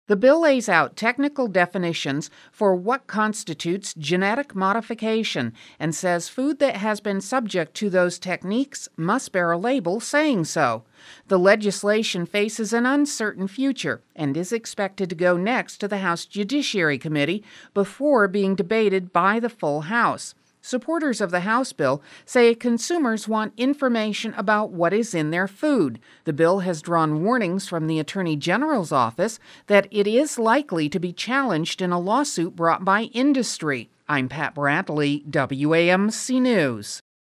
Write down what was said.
The bill lays out technical definitions for what constitutes genetic modification and says food that has been subject to those techniques must bear a label saying so. The legislation faces an uncertain future and is expected to go next to the House Judiciary Committee before being debated by the full House. Supporters of the House bill say consumers want information about what is in their food. The bill has drawn warnings from the Attorney General's office that it is likely to be challenged in a lawsuit brought by industry. I'm Pat Bradley, WAMC News.